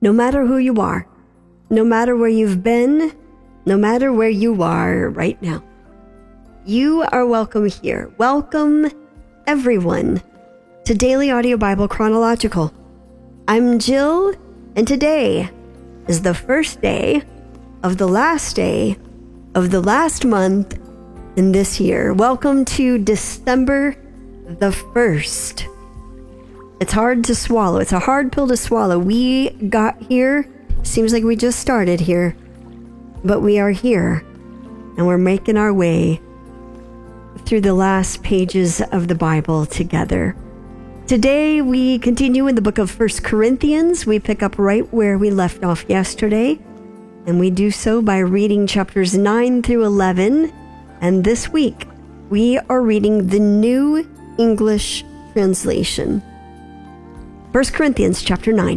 No matter who you are, no matter where you've been, no matter where you are right now, you are welcome here. Welcome, everyone, to Daily Audio Bible Chronological. I'm Jill, and today is the first day of the last month in this year. Welcome to December the 1st. It's hard to swallow. It's a hard pill to swallow. We got here. Seems like we just started here. But we are here. And we're making our way through the last pages of the Bible together. Today we continue in the book of 1 Corinthians. We pick up right where we left off yesterday. And we do so by reading chapters 9 through 11. And this week we are reading the New English Translation. 1 Corinthians chapter 9.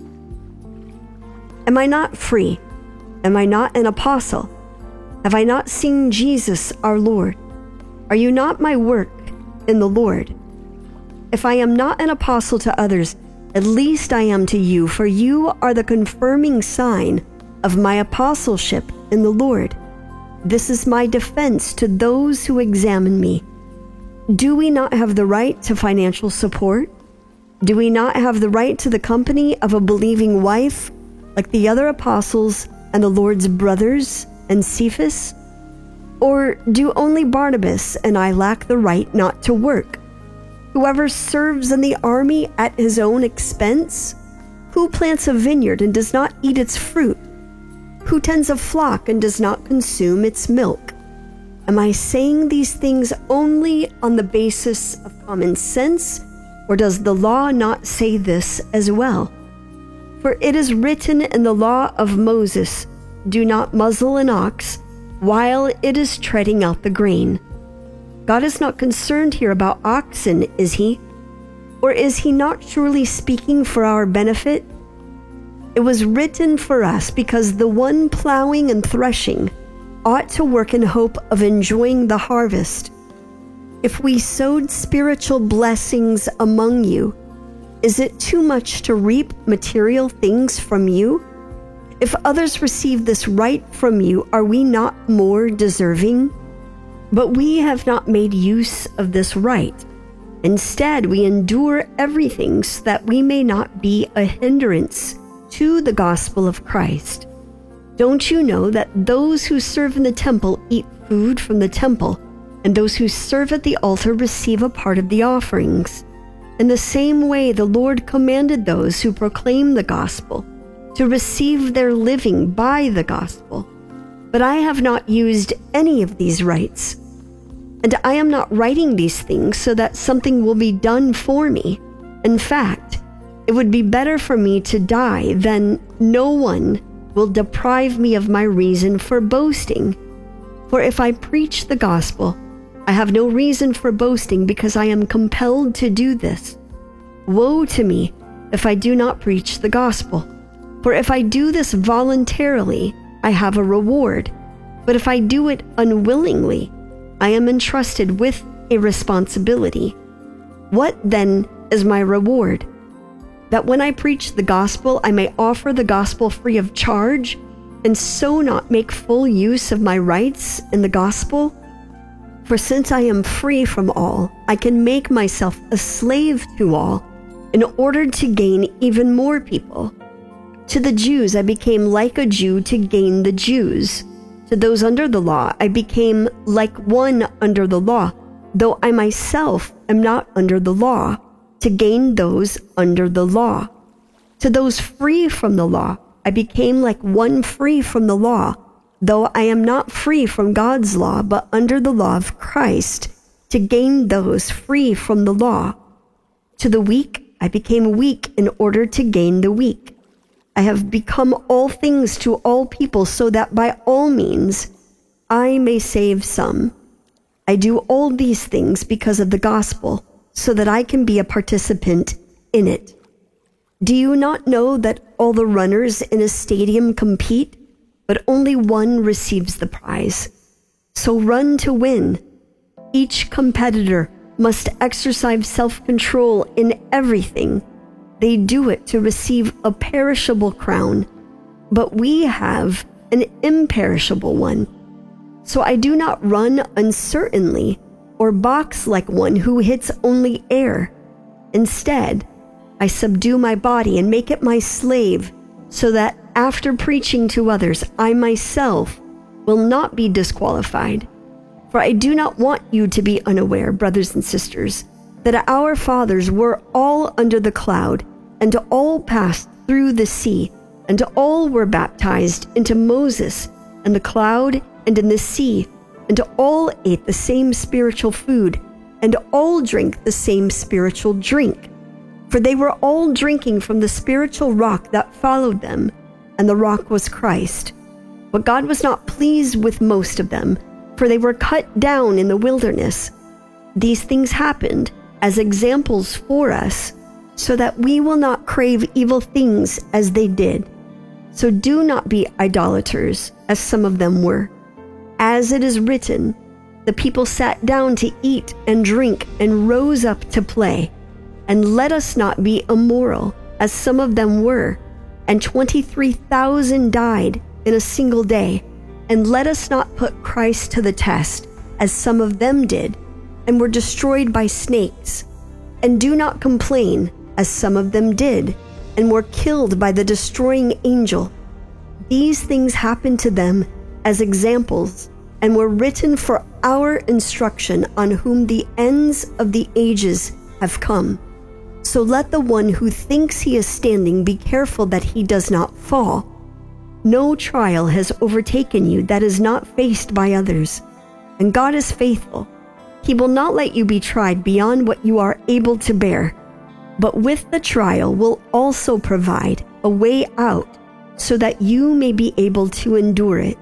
Am I not free? Am I not an apostle? Have I not seen Jesus our Lord? Are you not my work in the Lord? If I am not an apostle to others, at least I am to you, for you are the confirming sign of my apostleship in the Lord. This is my defense to those who examine me. Do we not have the right to financial support? Do we not have the right to the company of a believing wife, like the other apostles and the Lord's brothers and Cephas? Or do only Barnabas and I lack the right not to work? Whoever serves in the army at his own expense? Who plants a vineyard and does not eat its fruit? Who tends a flock and does not consume its milk? Am I saying these things only on the basis of common sense? Or does the law not say this as well? For it is written in the law of Moses, do not muzzle an ox while it is treading out the grain. God is not concerned here about oxen, is he? Or is he not surely speaking for our benefit? It was written for us because the one plowing and threshing ought to work in hope of enjoying the harvest. If we sowed spiritual blessings among you, is it too much to reap material things from you? If others receive this right from you, are we not more deserving? But we have not made use of this right. Instead, we endure everything so that we may not be a hindrance to the gospel of Christ. Don't you know that those who serve in the temple eat food from the temple, and those who serve at the altar receive a part of the offerings? In the same way, the Lord commanded those who proclaim the gospel to receive their living by the gospel. But I have not used any of these rights. And I am not writing these things so that something will be done for me. In fact, it would be better for me to die than no one will deprive me of my reason for boasting. For if I preach the gospel, I have no reason for boasting because I am compelled to do this. Woe to me if I do not preach the gospel. For if I do this voluntarily, I have a reward. But if I do it unwillingly, I am entrusted with a responsibility. What then is my reward? That when I preach the gospel, I may offer the gospel free of charge, and so not make full use of my rights in the gospel? For since I am free from all, I can make myself a slave to all, in order to gain even more people. To the Jews I became like a Jew to gain the Jews. To those under the law I became like one under the law, though I myself am not under the law, to gain those under the law. To those free from the law I became like one free from the law, though I am not free from God's law, but under the law of Christ, to gain those free from the law. To the weak I became weak in order to gain the weak. I have become all things to all people, so that by all means I may save some. I do all these things because of the gospel, so that I can be a participant in it. Do you not know that all the runners in a stadium compete, but only one receives the prize? So run to win. Each competitor must exercise self-control in everything. they do it to receive a perishable crown, but we have an imperishable one. So I do not run uncertainly or box like one who hits only air. Instead, I subdue my body and make it my slave, so that after preaching to others, I myself will not be disqualified. For I do not want you to be unaware, brothers and sisters, that our fathers were all under the cloud, and all passed through the sea, and all were baptized into Moses and the cloud and in the sea, and all ate the same spiritual food, and all drank the same spiritual drink. For they were all drinking from the spiritual rock that followed them, and the rock was Christ. But God was not pleased with most of them, for they were cut down in the wilderness. These things happened as examples for us, so that we will not crave evil things as they did. So do not be idolaters, as some of them were. As it is written, the people sat down to eat and drink and rose up to play. And let us not be immoral, as some of them were, and 23,000 died in a single day. And let us not put Christ to the test, as some of them did, and were destroyed by snakes. And do not complain, as some of them did, and were killed by the destroying angel. These things happened to them as examples, and were written for our instruction, on whom the ends of the ages have come. So let the one who thinks he is standing be careful that he does not fall. No trial has overtaken you that is not faced by others, and God is faithful. He will not let you be tried beyond what you are able to bear, but with the trial will also provide a way out, so that you may be able to endure it.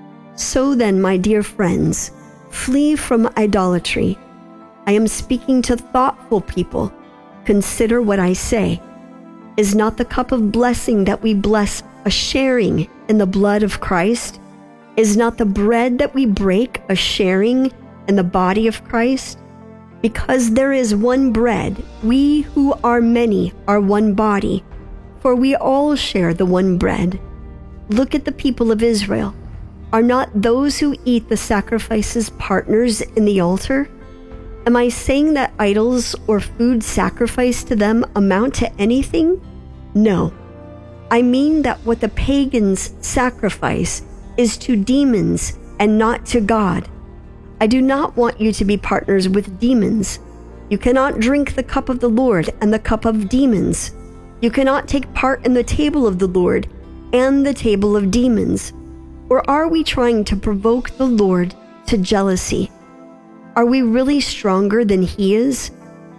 So then, my dear friends, flee from idolatry. I am speaking to thoughtful people. Consider what I say. Is not the cup of blessing that we bless a sharing in the blood of Christ? Is not the bread that we break a sharing in the body of Christ? Because there is one bread, we who are many are one body, for we all share the one bread. Look at the people of Israel. Are not those who eat the sacrifices partners in the altar? Am I saying that idols or food sacrificed to them amount to anything? No. I mean that what the pagans sacrifice is to demons and not to God. I do not want you to be partners with demons. You cannot drink the cup of the Lord and the cup of demons. You cannot take part in the table of the Lord and the table of demons. Or are we trying to provoke the Lord to jealousy? Are we really stronger than He is?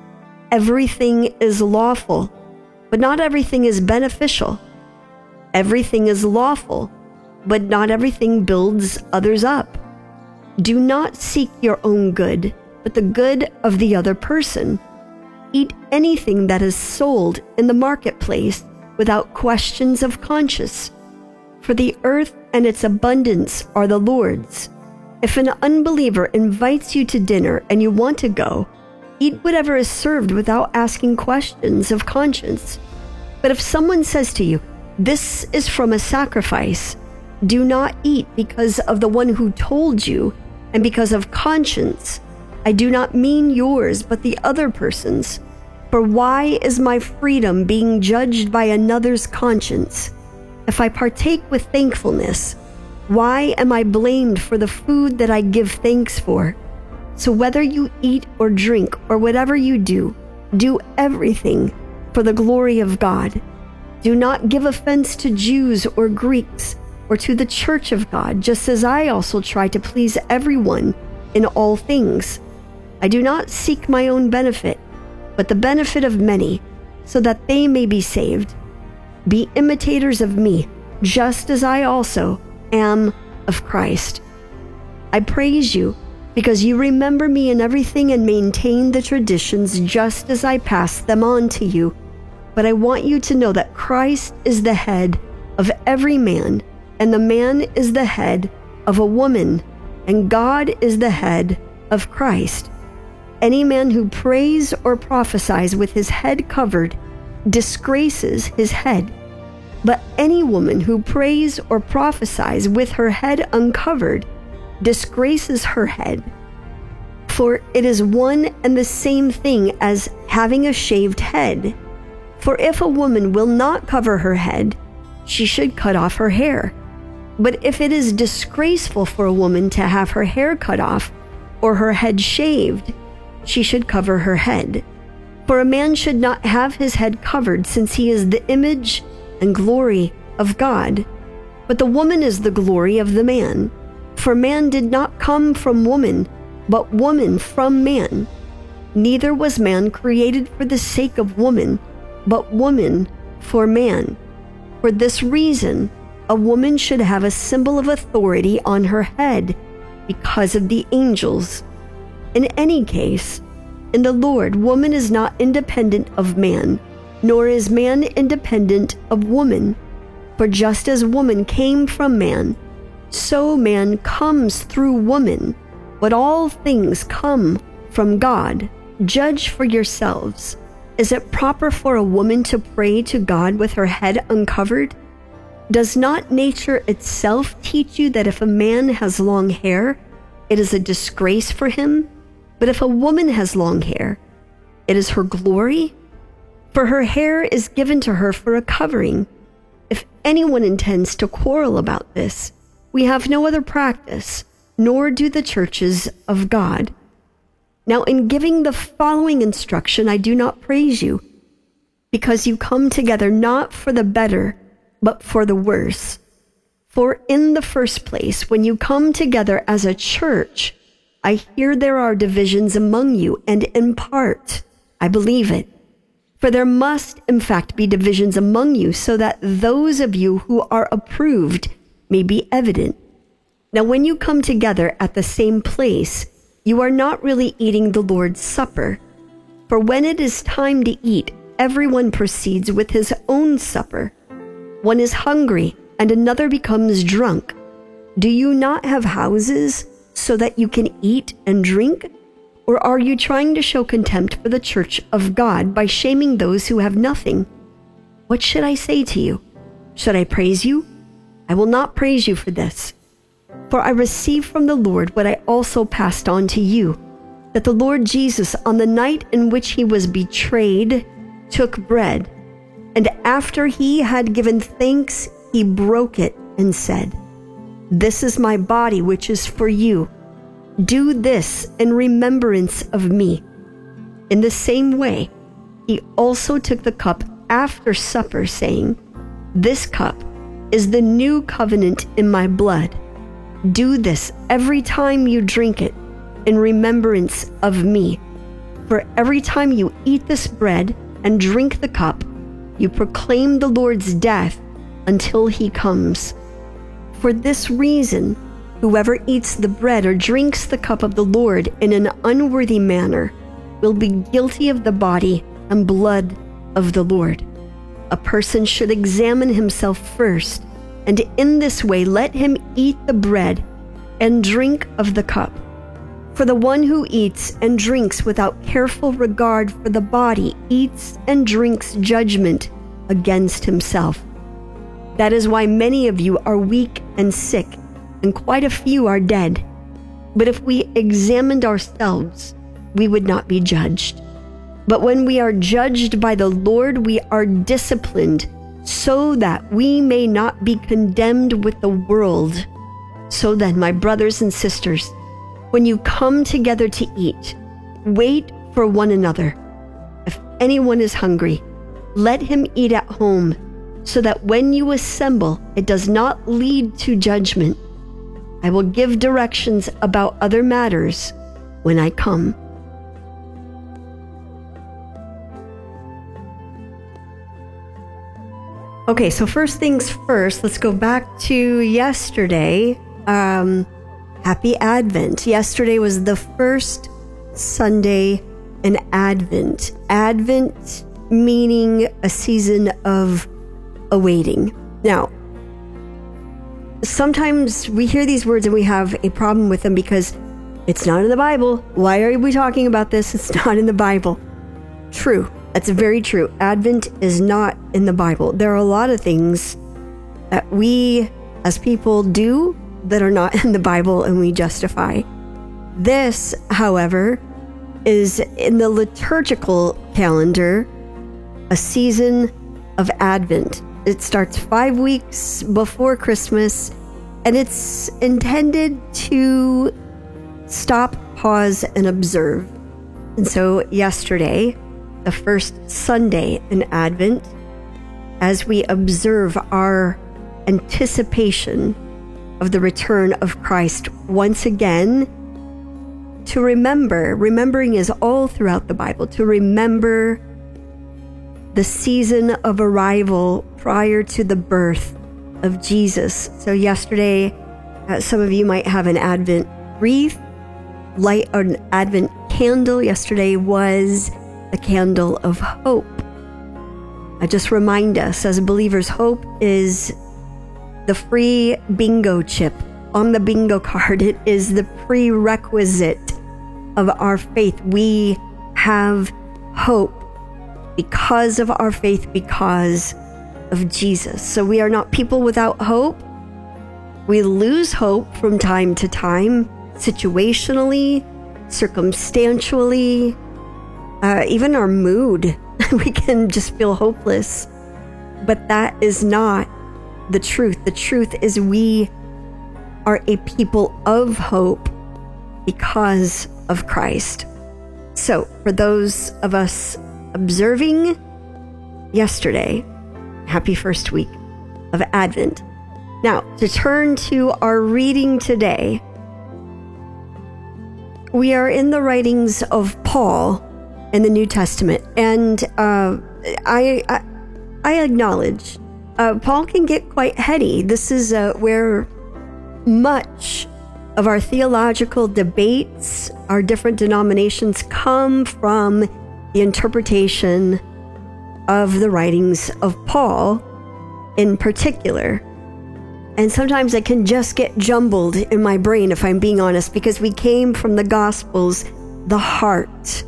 Everything is lawful, but not everything is beneficial. Everything is lawful, but not everything builds others up. Do not seek your own good, but the good of the other person. Eat anything that is sold in the marketplace without questions of conscience. For the earth and its abundance are the Lord's. If an unbeliever invites you to dinner and you want to go, eat whatever is served without asking questions of conscience. But if someone says to you, "This is from a sacrifice," do not eat because of the one who told you and because of conscience. I do not mean yours, but the other person's. For why is my freedom being judged by another's conscience? If I partake with thankfulness, why am I blamed for the food that I give thanks for? So whether you eat or drink or whatever you do everything for the glory of God. Do not give offense to Jews or Greeks or to the church of God, just as I also try to please everyone in all things. I do not seek my own benefit, but the benefit of many, so that they may be saved. Be imitators of me, just as I also am of Christ. I praise you because you remember me in everything and maintain the traditions just as I pass them on to you. But I want you to know that Christ is the head of every man, and the man is the head of a woman, and God is the head of Christ. Any man who prays or prophesies with his head covered disgraces his head. But any woman who prays or prophesies with her head uncovered disgraces her head. For it is one and the same thing as having a shaved head. For if a woman will not cover her head, she should cut off her hair. But if it is disgraceful for a woman to have her hair cut off or her head shaved, she should cover her head. For a man should not have his head covered, since he is the image and glory of God. But the woman is the glory of the man. For man did not come from woman, but woman from man. Neither was man created for the sake of woman, but woman for man. For this reason, a woman should have a symbol of authority on her head because of the angels. In any case, in the Lord, woman is not independent of man, nor is man independent of woman. For just as woman came from man, so man comes through woman, but all things come from God. Judge for yourselves. Is it proper for a woman to pray to God with her head uncovered? Does not nature itself teach you that if a man has long hair, it is a disgrace for him? But if a woman has long hair, it is her glory? For her hair is given to her for a covering. If anyone intends to quarrel about this, we have no other practice, nor do the churches of God. Now, in giving the following instruction, I do not praise you, because you come together not for the better, but for the worse. For in the first place, when you come together as a church, I hear there are divisions among you, and in part, I believe it. For there must, in fact, be divisions among you, so that those of you who are approved may be evident. Now, when you come together at the same place, you are not really eating the Lord's Supper. For when it is time to eat, everyone proceeds with his own supper. One is hungry, and another becomes drunk. Do you not have houses so that you can eat and drink? Or are you trying to show contempt for the church of God by shaming those who have nothing? What should I say to you? Should I praise you? I will not praise you for this. For I received from the Lord what I also passed on to you, that the Lord Jesus, on the night in which he was betrayed, took bread, and after he had given thanks, he broke it and said, "This is my body, which is for you. Do this in remembrance of me." In the same way, he also took the cup after supper, saying, "This cup is the new covenant in my blood. Do this every time you drink it in remembrance of me. For every time you eat this bread and drink the cup, you proclaim the Lord's death until he comes. For this reason, whoever eats the bread or drinks the cup of the Lord in an unworthy manner will be guilty of the body and blood of the Lord. A person should examine himself first, and in this way let him eat the bread and drink of the cup. For the one who eats and drinks without careful regard for the body eats and drinks judgment against himself. That is why many of you are weak and sick, and quite a few are dead. But if we examined ourselves, we would not be judged. But when we are judged by the Lord, we are disciplined, so that we may not be condemned with the world. So then, my brothers and sisters, when you come together to eat, wait for one another. If anyone is hungry, let him eat at home, so that when you assemble, it does not lead to judgment. I will give directions about other matters when I come. Okay, so first things first, let's go back to yesterday. Happy Advent. Yesterday was the first Sunday in Advent. Advent meaning a season of awaiting. Now, sometimes we hear these words and we have a problem with them because it's not in the Bible. Why are we talking about this? It's not in the Bible. True. That's very true. Advent is not in the Bible. There are a lot of things that we as people do that are not in the Bible and we justify. This, however, is in the liturgical calendar, a season of Advent. It starts 5 weeks before Christmas, and it's intended to stop, pause, and observe. And so yesterday, the first Sunday in Advent, as we observe our anticipation of the return of Christ once again, to remembering is all throughout the Bible, to remember the season of arrival prior to the birth of Jesus. So yesterday, some of you might have an Advent wreath, light an Advent candle. Yesterday was the candle of hope. I just remind us as believers, hope is the free bingo chip on the bingo card. It is the prerequisite of our faith. We have hope because of our faith, because of Jesus. So we are not people without hope. We lose hope from time to time, situationally, circumstantially, even our mood. We can just feel hopeless. But that is not the truth. The truth is we are a people of hope because of Christ. So for those of us observing yesterday, happy first week of Advent. Now, to turn to our reading today, we are in the writings of Paul in the New Testament, and I acknowledge Paul can get quite heady. This is where much of our theological debates, our different denominations, come from the interpretation of the writings of Paul in particular. And sometimes it can just get jumbled in my brain, if I'm being honest, because we came from the Gospels, the heart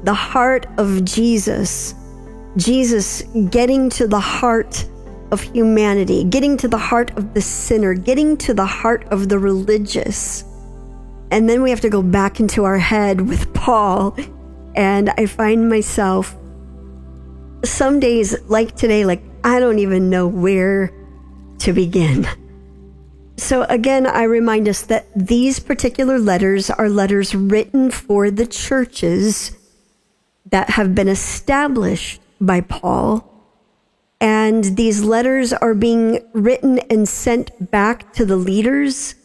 of Jesus. Jesus getting to the heart of humanity, getting to the heart of the sinner, getting to the heart of the religious. And then we have to go back into our head with Paul. And I find myself some days like today, like I don't even know where to begin. So again, I remind us that these particular letters are letters written for the churches that have been established by Paul. And these letters are being written and sent back to the leaders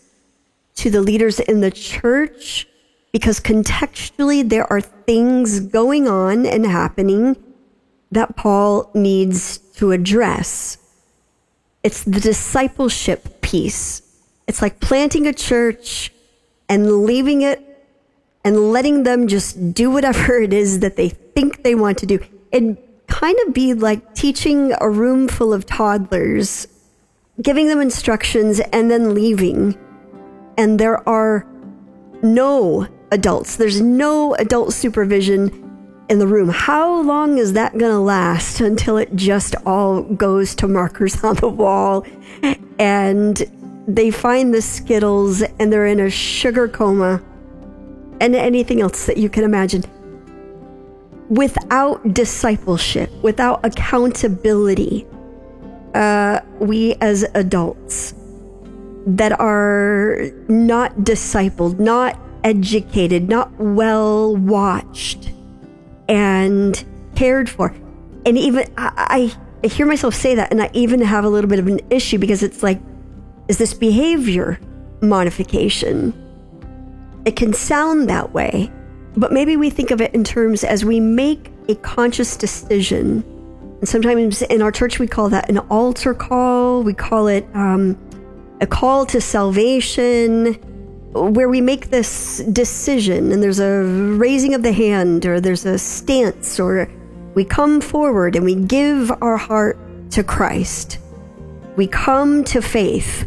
in the church, because contextually there are things going on and happening that Paul needs to address. It's the discipleship piece. It's like planting a church and leaving it and letting them just do whatever it is that they think they want to do. It'd kind of be like teaching a room full of toddlers, giving them instructions and then leaving. And there are no adults. There's no adult supervision in the room. How long is that going to last until it just all goes to markers on the wall and they find the Skittles and they're in a sugar coma and anything else that you can imagine? Without discipleship, without accountability, we as adults that are not discipled, not educated, not well watched and cared for. And even I hear myself say that, and I even have a little bit of an issue, because it's like, is this behavior modification? It can sound that way, but maybe we think of it in terms as we make a conscious decision. And sometimes in our church, we call that an altar call. We call it a call to salvation, where we make this decision and there's a raising of the hand, or there's a stance, or we come forward and we give our heart to Christ. We come to faith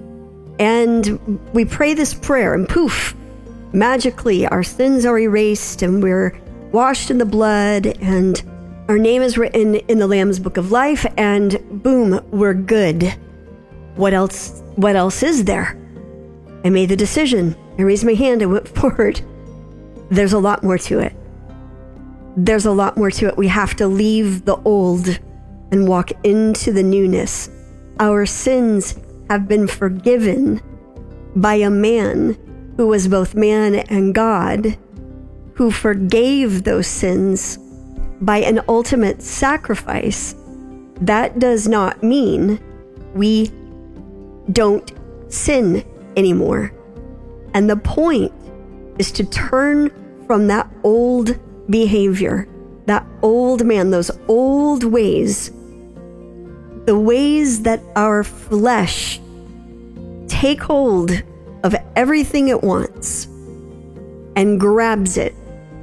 and we pray this prayer, and poof, magically our sins are erased and we're washed in the blood and Our name is written in the Lamb's Book of Life, and boom, we're good. What else is there? I made the decision. I raised my hand. I went forward. There's a lot more to it. There's a lot more to it. We have to leave the old and walk into the newness. Our sins have been forgiven by a man who was both man and God, who forgave those sins by an ultimate sacrifice. That does not mean we don't sin anymore. And the point is to turn from that old behavior, that old man, those old ways, the ways that our flesh take hold of everything it wants and grabs it.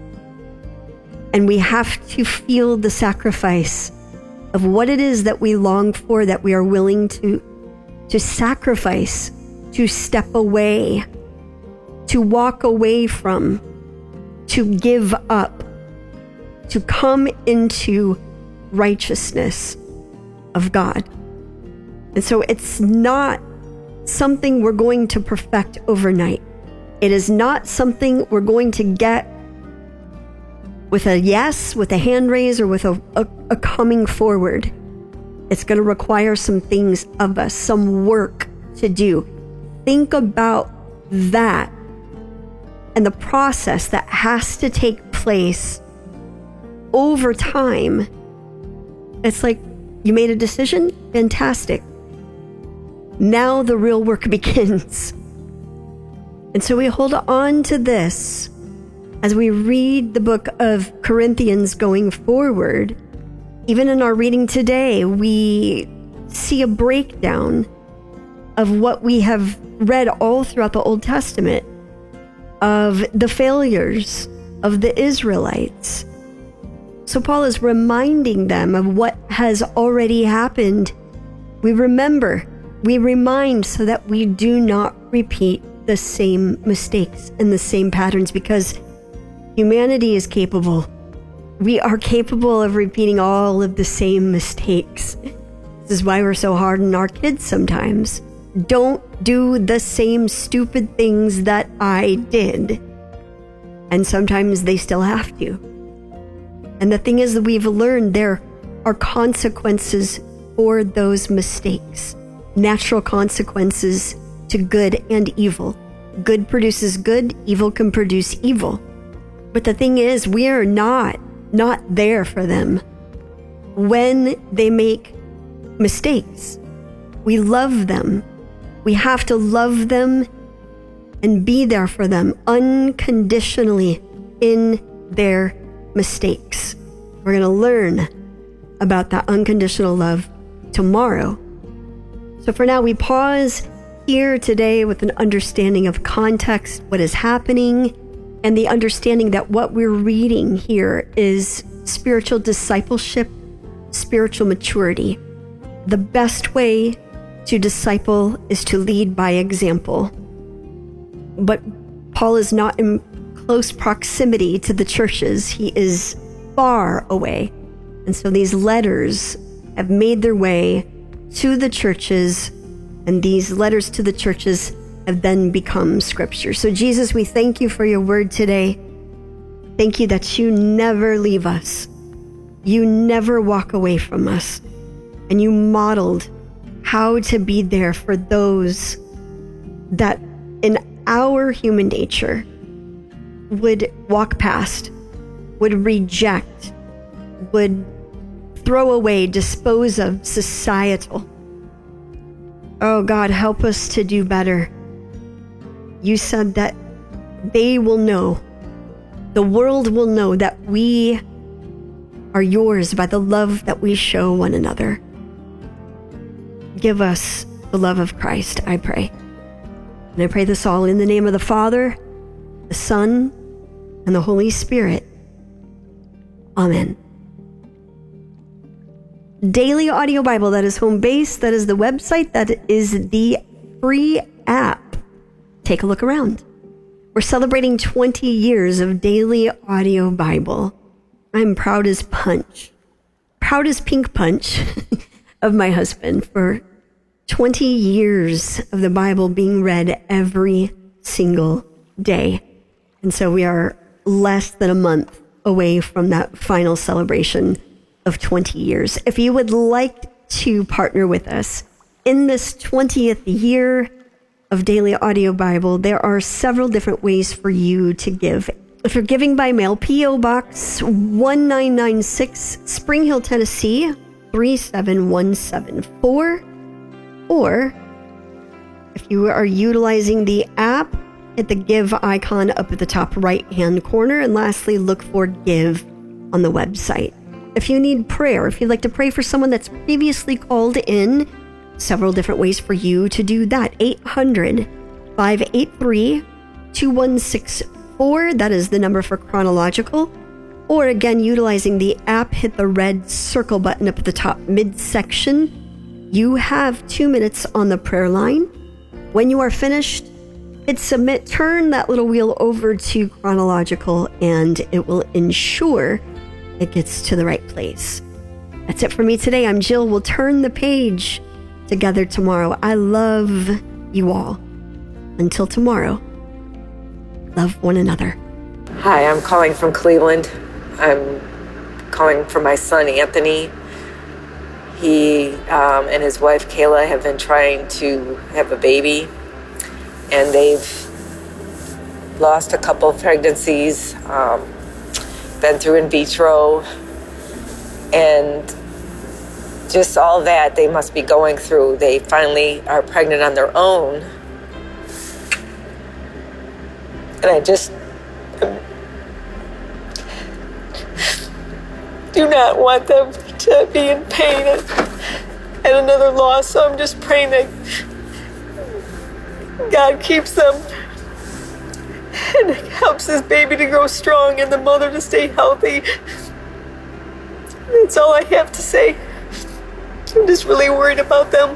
And we have to feel the sacrifice of what it is that we long for, that we are willing to sacrifice, to step away, to walk away from, to give up, to come into righteousness of God. And so it's not something we're going to perfect overnight. It is not something we're going to get with a yes, with a hand raise, or with a coming forward. It's going to require some things of us, some work to do. Think about that and the process that has to take place over time. It's like, you made a decision? Fantastic. Now the real work begins. And so we hold on to this as we read the book of Corinthians going forward. Even in our reading today, we see a breakdown of what we have read all throughout the Old Testament, of the failures of the Israelites. So Paul is reminding them of what has already happened. We remember, we remind, so that we do not repeat the same mistakes and the same patterns, because humanity is capable. We are capable of repeating all of the same mistakes. This is why we're so hard on our kids sometimes. Don't do the same stupid things that I did. And sometimes they still have to. And the thing is that we've learned there are consequences for those mistakes. Natural consequences to good and evil. Good produces good, evil can produce evil. But the thing is, we are not there for them when they make mistakes. We love them. We have to love them and be there for them unconditionally in their mistakes. We're going to learn about that unconditional love tomorrow. So for now, we pause here today with an understanding of context, what is happening, and the understanding that what we're reading here is spiritual discipleship, spiritual maturity. The best way to disciple is to lead by example. But Paul is not in close proximity to the churches. He is far away. And so these letters have made their way to the churches, and these letters to the churches have then become scripture. So Jesus, we thank you for your word today. Thank you that you never leave us. You never walk away from us. And you modeled how to be there for those that in our human nature would walk past, would reject, would throw away, dispose of, societal. Oh God, help us to do better. You said that they will know, the world will know that we are yours by the love that we show one another. Give us the love of Christ, I pray. And I pray this all in the name of the Father, the Son, and the Holy Spirit. Amen. Daily Audio Bible, that is home base, that is the website, that is the free app. Take a look around. We're celebrating 20 years of Daily Audio Bible. I'm proud as punch proudest pink punch of my husband for 20 years of the Bible being read every single day. And so we are less than a month away from that final celebration of 20 years. If you would like to partner with us in this 20th year of Daily Audio Bible, there are several different ways for you to give. If you're giving by mail, P.O. Box 1996, Spring Hill, Tennessee, 37174. Or if you are utilizing the app, hit the give icon up at the top right-hand corner. And lastly, look for give on the website. If you need prayer, if you'd like to pray for someone that's previously called in, several different ways for you to do that. 800-583-2164. That is the number for Chronological. Or again, utilizing the app, hit the red circle button up at the top midsection. You have 2 minutes on the prayer line. When you are finished, hit submit, turn that little wheel over to Chronological, and it will ensure it gets to the right place. That's it for me today. I'm Jill. We'll turn the page together tomorrow. I love you all. Until tomorrow, love one another. Hi, I'm calling from Cleveland. I'm calling for my son, Anthony. He and his wife, Kayla, have been trying to have a baby, and they've lost a couple of pregnancies, been through in vitro, and just all that they must be going through. They finally are pregnant on their own. And I just do not want them to be in pain and another loss. So I'm just praying that God keeps them and helps this baby to grow strong and the mother to stay healthy. That's all I have to say. I'm just really worried about them.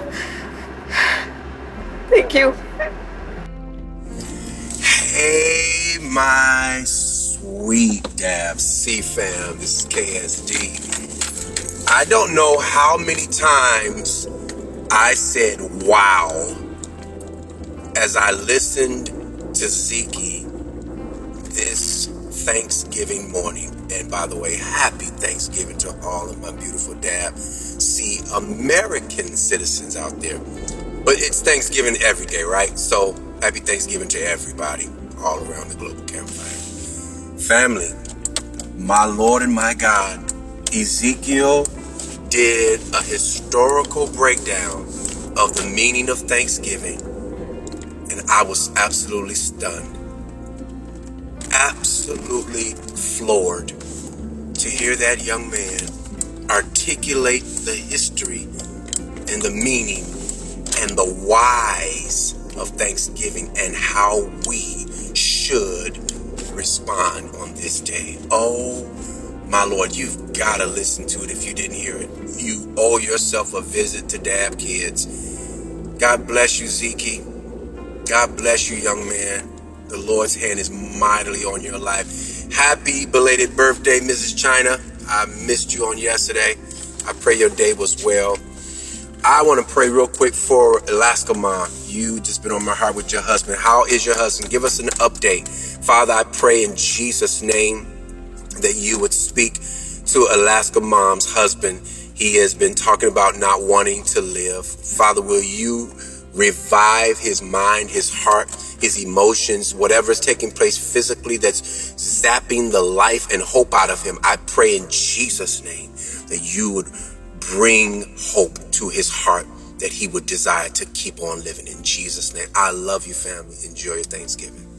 Thank you. Hey, my sweet Dab C fam, this is KSD. I don't know how many times I said wow as I listened to Zeke this Thanksgiving morning. And by the way, happy Thanksgiving to all of my beautiful Dab C American citizens out there. But it's Thanksgiving every day, right? So happy Thanksgiving to everybody all around the global campfire. Family, my Lord and my God, Ezekiel did a historical breakdown of the meaning of Thanksgiving, and I was absolutely stunned, absolutely floored to hear that young man articulate the history and the meaning and the whys of Thanksgiving and how we should respond on this day. Oh my Lord, you've got to listen to it if you didn't hear it. You owe yourself a visit to Dab Kids. God bless you, Zeke. God bless you, young man. The Lord's hand is mightily on your life. Happy belated birthday, Mrs. China. I missed you on yesterday. I pray your day was well. I want to pray real quick for Alaska Mom. You just been on my heart with your husband. How is your husband? Give us an update. Father, I pray in Jesus' name that you would speak to Alaska Mom's husband. He has been talking about not wanting to live. Father, will you revive his mind, his heart, his emotions, whatever's taking place physically that's zapping the life and hope out of him. I pray in Jesus' name that you would bring hope to his heart, that he would desire to keep on living in Jesus' name. I love you, family. Enjoy your Thanksgiving.